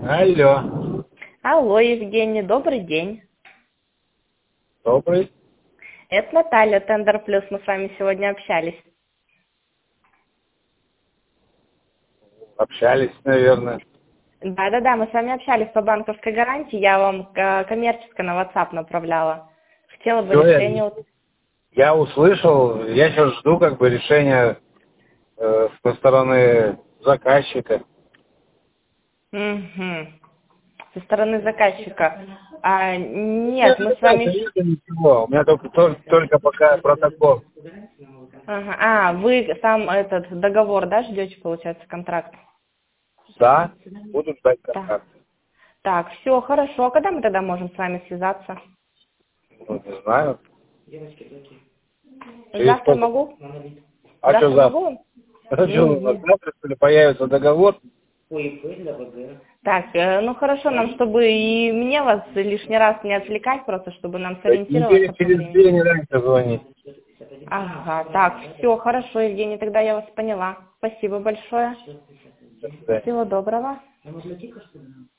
Алло. Алло, Евгений, добрый день. Добрый. Это Наталья, Тендер Плюс, мы с вами сегодня общались. Общались, наверное. Да, мы с вами общались по банковской гарантии, я вам коммерчески на WhatsApp направляла. Хотела бы Всё, решение... я услышал, я сейчас жду как бы решения со стороны заказчика. Угу. Со стороны заказчика. Нет, мы с Нет, вами... ничего, у меня только пока протокол. Ага. Вы сам этот договор, да, ждете, получается, контракт? Да, буду ждать Да. контакт. Так, все, хорошо. А когда мы тогда можем с вами связаться? Ну, не знаю. Через Завтра сколько? могу? А что Завтра завтра? могу? Это что, завтра, что ли, появится договор? Так, ну хорошо, нам, чтобы и мне вас лишний раз не отвлекать, просто чтобы нам Недели сориентироваться по через времени. две не раньше звонить. Ага, так, все, хорошо, Евгений, тогда я вас поняла. Спасибо большое. До свидания. Всего доброго.